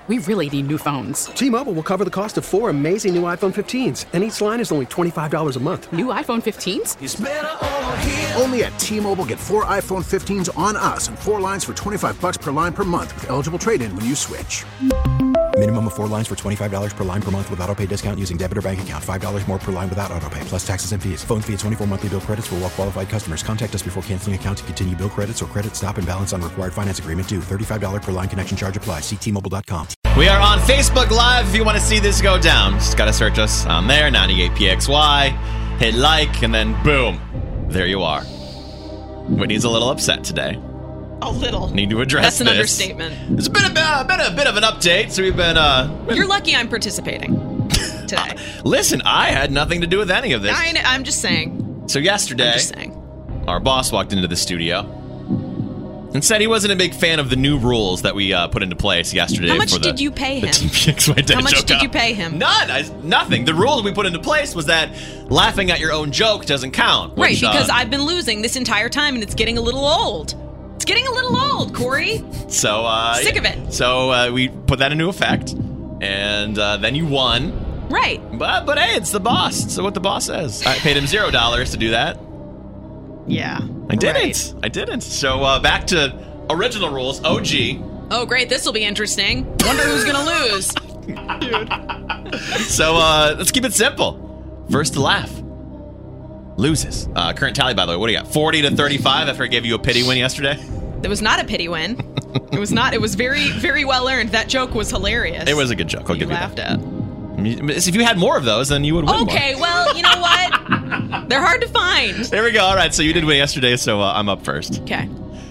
We really need new phones. T-Mobile will cover the cost of 4 amazing new iPhone 15s, and each line is only $25 a month. New iPhone 15s? It's better over here. Only at T-Mobile, get 4 iPhone 15s on us and 4 lines for $25 per line per month with eligible trade-in when you switch. Minimum of 4 lines for $25 per line per month with autopay discount using debit or bank account. $5 more per line without autopay, plus taxes and fees. Phone fee at 24 monthly bill credits for well-qualified customers. Contact us before canceling account to continue bill credits or credit stop and balance on required finance agreement due. $35 per line connection charge applies. See T-Mobile.com. We are on Facebook Live if you want to see this go down. Just got to search us on there, 98PXY. Hit like, and then boom. There you are. Whitney's a little upset today. A little. Need to address That's an this. understatement. It's been a bit of an update, so we've been... You're lucky I'm participating today. Listen, I had nothing to do with any of this. I'm just saying. So yesterday, our boss walked into the studio and said he wasn't a big fan of the new rules that we put into place yesterday. How much did you pay him? How much did you pay him? None. Nothing. The rules we put into place was that laughing at your own joke doesn't count. Right, because I've been losing this entire time and it's getting a little old. It's getting a little old, Corey. So, sick of it. So we put that into effect, and then you won. Right. But hey, it's the boss. So what the boss says. I paid him $0 to do that. Yeah. I didn't. So back to original rules. OG. Oh, great. This will be interesting. Wonder who's going to lose. Dude. So let's keep it simple. First to laugh loses. Current tally, by the way, what do you got? 40-35 after I gave you a pity win yesterday? It was not a pity win. It was not. It was very, very well earned. That joke was hilarious. It was a good joke. I'll give you that. laughed at. If you had more of those, then you would win Okay, more. well, you know what? They're hard to find. There we go. All right, so you did win yesterday, so I'm up first. Okay.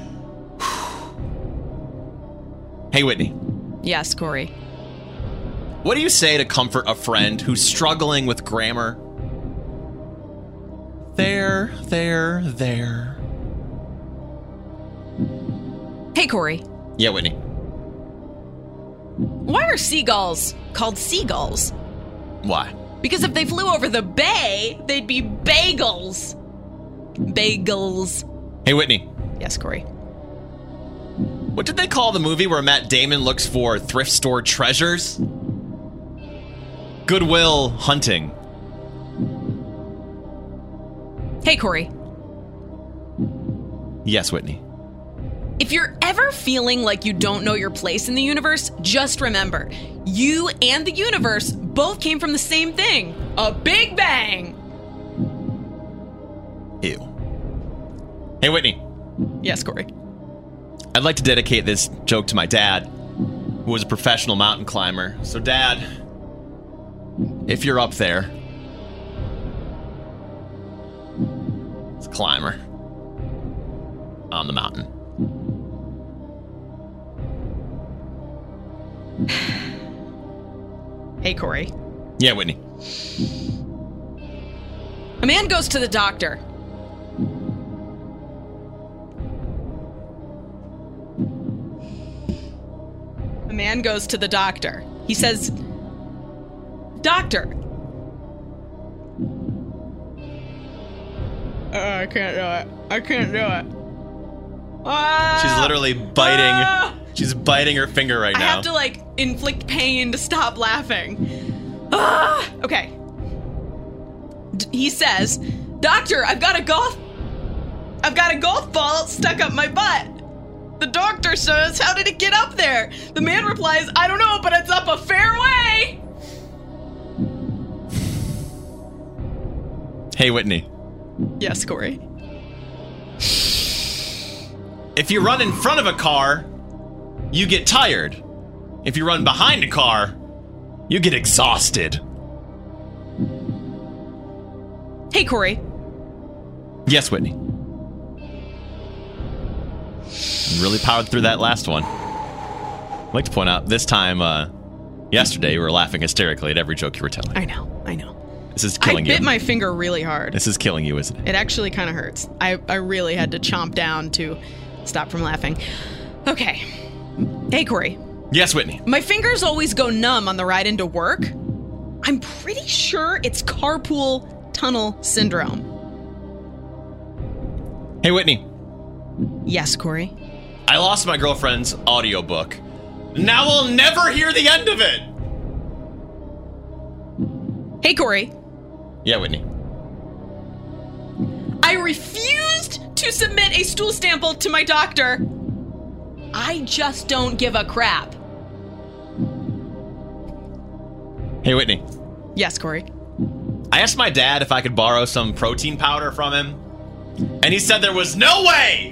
Hey, Whitney. Yes, Corey. What do you say to comfort a friend who's struggling with grammar? There. Hey, Corey. Yeah, Whitney. Why are seagulls called seagulls? Why? Because if they flew over the bay, they'd be bagels. Bagels. Hey, Whitney. Yes, Corey. What did they call the movie where Matt Damon looks for thrift store treasures? Goodwill Hunting. Hey, Corey. Yes, Whitney. If you're ever feeling like you don't know your place in the universe, just remember, you and the universe both came from the same thing, a Big Bang. Ew. Hey, Whitney. Yes, Corey. I'd like to dedicate this joke to my dad, who was a professional mountain climber. So, Dad, if you're up there, it's a climber on the mountain. Hey, Corey. Yeah, Whitney. A man goes to the doctor. A man goes to the doctor. He says, "Doctor, I can't do it. I can't do it." She's literally biting. She's biting her finger right now. I have to, inflict pain to stop laughing. Okay. He says, "Doctor, I've got a golf ball stuck up my butt." The doctor says, "How did it get up there?" The man replies, "I don't know, but it's up a fair way." Hey, Whitney. Yes, Corey. If you run in front of a car, you get tired. If you run behind a car, you get exhausted. Hey, Corey. Yes, Whitney. Really powered through that last one. I'd like to point out, this time, yesterday, you were laughing hysterically at every joke you were telling. I know. This is killing you. I bit my finger really hard. This is killing you, isn't it? It actually kind of hurts. I really had to chomp down to stop from laughing. Okay. Hey, Corey. Yes, Whitney. My fingers always go numb on the ride into work. I'm pretty sure it's carpool tunnel syndrome. Hey, Whitney. Yes, Corey. I lost my girlfriend's audiobook Now we'll never hear the end of it. Hey, Corey. Yeah, Whitney. I refused to submit a stool sample to my doctor. I just don't give a crap. Hey, Whitney. Yes, Corey. I asked my dad if I could borrow some protein powder from him, and he said there was no way.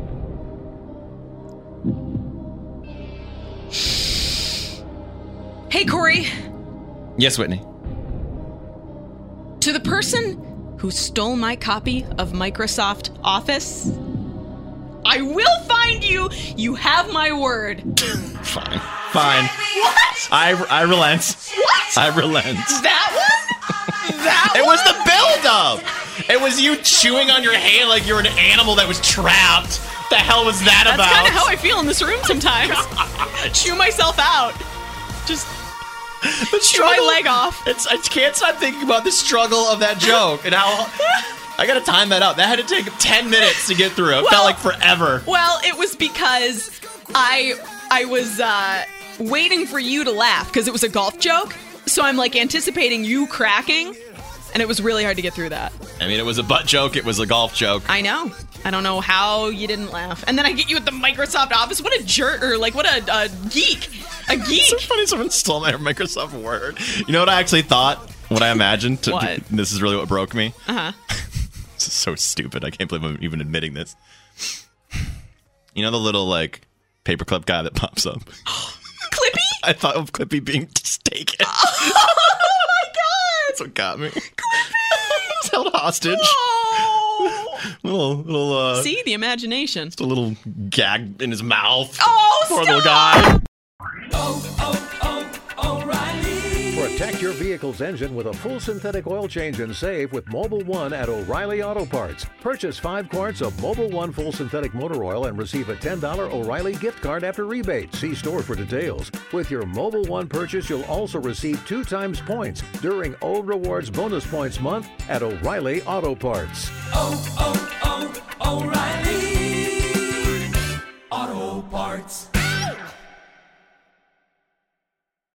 Hey, Corey. Yes, Whitney. To the person who stole my copy of Microsoft Office, I will find you. You have my word. Fine. What? I relent. What? I relent. That one? It was the build-up. It was you chewing on your hand like you're an animal that was trapped. The hell was that about? That's kind of how I feel in this room sometimes. Chew myself out. Just chew my leg off. I can't stop thinking about the struggle of that joke and how I gotta time that out. That had to take 10 minutes to get through. It felt like forever. Well, it was because I was waiting for you to laugh because it was a golf joke. So I'm like anticipating you cracking, and it was really hard to get through that. I mean, it was a butt joke. It was a golf joke. I know. I don't know how you didn't laugh. And then I get you at the Microsoft Office. What a jerk, or like what a geek. A geek. It's so funny someone stole my Microsoft Word. You know what I actually thought? What I imagined? What? This is really what broke me. Uh-huh. This is so stupid. I can't believe I'm even admitting this. You know the little, like, paperclip guy that pops up? Clippy? I thought of Clippy being just taken. Oh my god! That's what got me. Clippy! He's held hostage. Oh! Little, See, the imagination. just a little gag in his mouth. Oh, poor stop! little guy. Protect your vehicle's engine with a full synthetic oil change and save with Mobil 1 at O'Reilly Auto Parts. Purchase 5 quarts of Mobil 1 full synthetic motor oil and receive a $10 O'Reilly gift card after rebate. See store for details. With your Mobil 1 purchase, you'll also receive 2 times points during O Rewards Bonus Points Month at O'Reilly Auto Parts.